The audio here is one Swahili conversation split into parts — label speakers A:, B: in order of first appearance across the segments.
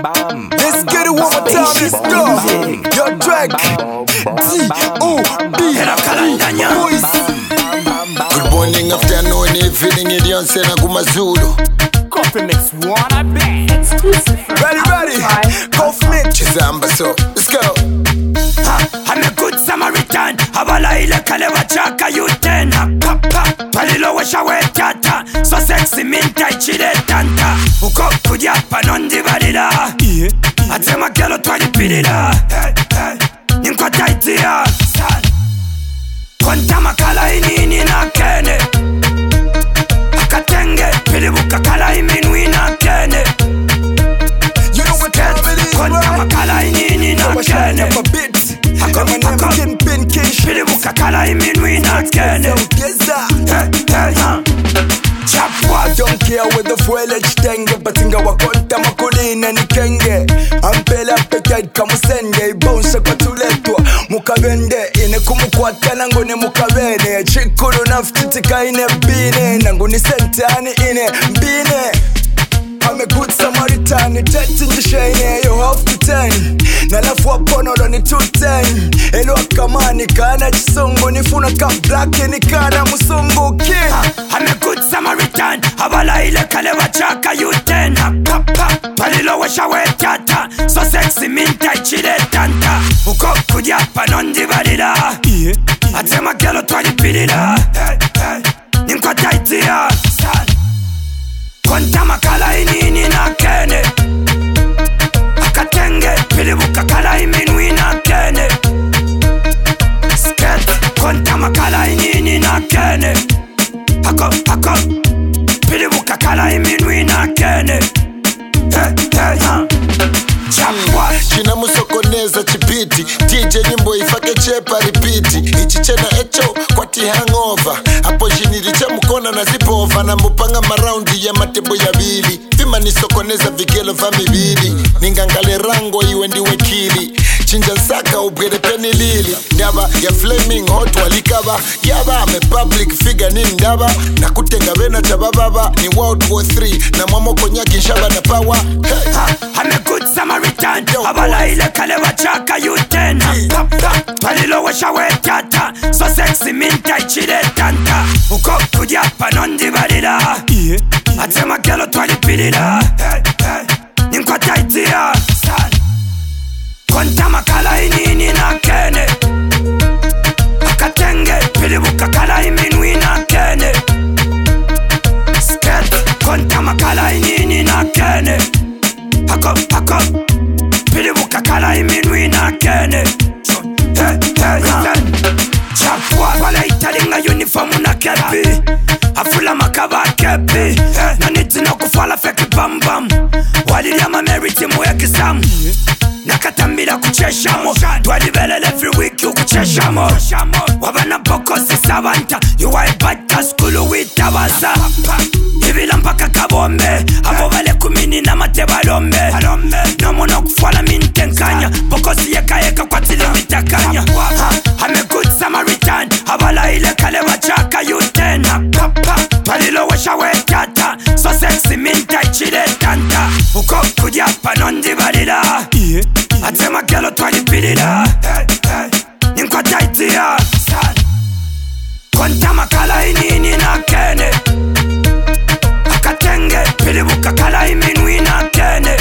A: Let's get it one more time, let's go. Your track D.O.B. Boys.
B: Good morning, afternoon, evening, Idionse na kumazulu.
C: Coffee mix one, I bet.
A: Ready, Coffee mix.
B: Chizamba, so let's go.
D: I'm a good Samaritan. Habala ile kale wachaka yutena. Palilo washa wetata. So sexy minta ichile tanta. Uko kudia panondi balila. Atema kelo twani pilila. Ninkwa taitia. Konta makala inini na kene. Akatenge pilibuka kala iminwi na kene.
A: You know what time it is,
D: Konta
A: right?
D: makala inini na kene.
A: I'm a bit. I'm a name getting pin cash.
D: Pilibuka kala iminwi na kene.
A: I don't care with the fuel tenge batinga wakonta makulina ni kenge ampela pekad kamusende bounce kwa tuletwa mukabende ine kumukwata nango ne mukabene chikulu naftitika ine bine nango ni sentani ine bine. I'm a good Samaritan, 10 in the shine, you have to 10. Na lafu wapono ni 210. Elo akamani kana chisongo nifuna ka black ni kana musongo king.
D: I'm a good Samaritan. Habala ile kale wachaka yutena. Palilo washa wetata. So sexy minta ichile tanta. Uko kudia panondi balila. Atema kelo twani pilila. Ninkwa taitia. Konta makala inini na kene. Akatenge pilibuka kala iminwi na kene. Sket konta makala inini na kene. Hako pilibuka kala iminwi na kene. Chapwa
B: China musokoneza chipiti DJ nyimbo ifake chepa ripiti ichi chena echo kwa ti hangover hapo jiniri cha mkona na zipova na mupanga maraundi ya matebo ya bili vima nisokoneza vigelo va mibili ningangale rango iwe ndiwe kili chinja nsaka ubwere peni lili ndaba ya flaming hot walikaba yaba ame public figure ni ndaba na kutenga vena chabababa ni World War 3 na mwamo konyaki shaba na power hey.
D: I'm a good Samaritan. Habala ile kale wachaka yutena. Palilo washa wetata. So sexy minta ichile tanta. Uko kudia panondi balila. Atema kelo twani pilila. Ninkwa taitia. Konta makala inini na kene. Akatenge pilibuka kala iminwi na kene. Sket konta makala inini na kene. Hako pilibuka kala iminwi na kene. Chapwa wala italinga uniform na kepi. Afula makaba kepi. Naniti na kufala feki bam bam. Walilia mameriti mo ya kisamu. Nakatambila kucheshamo. Twalibelele every week yu kucheshamo. Wabana boko sisabanta. Yuwa ibata skulu witabaza. Ibila mpaka kabombe. Abo bale kumini na matebalombe. Nomono kufala mintenkanya. Boko siyeka kwa tilimitakanya. I'm a good Samaritan. Habala ile kale wachaka yutena. Palilo washa wetata. So sexy minta ichile tanta. Uko kudia panondi balila. Atema kelo twani pilila. Ninkwa taitia. Konta makala inini na kene. Akatenge pilibuka kala iminwi na kene.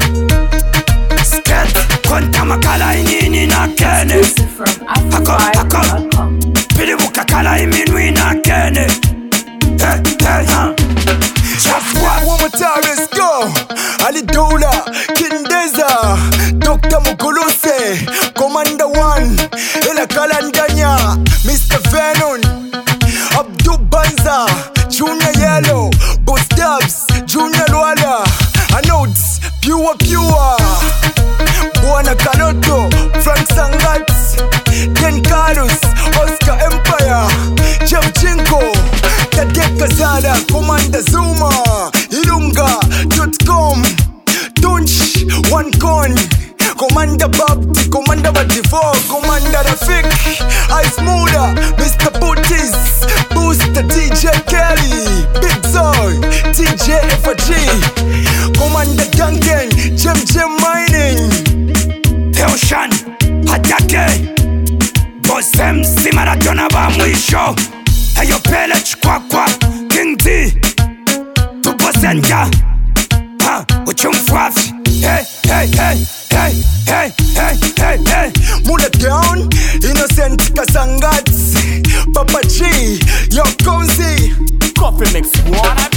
D: Sket konta makala inini na kene. Hako pilibuka kala iminwi na kene.
A: One more time, let's go. Ali Dola, Kindeza, Dr. Mukuluse, Commander 1, Ela Kalandanya, Mr. Venom, Abdul Banza, Junior Yellow, Boss Dubs, Junior Luala, Anodes, Pure, Buana Kanoto, Frank Sangat, Ken Carlos, Oscar Empire, Jeff Jinko, Tadeka Zada, Commander Zuma, Ilunga.com, Tunch, One Con, Commander Babti, Commander Batifo, Commander Rafik, Ice Muda, Mr. Booties, Booster DJ Kelly, Big Zoy, TJ FG, Commander Duncan, Jem
D: Nika uchumfwafi. Hey, hey, hey, hey, hey, hey, hey, hey.
A: Mula down, Innocent Kasangats, Papa G, Yo Konzi.
C: Coffee mix, wanna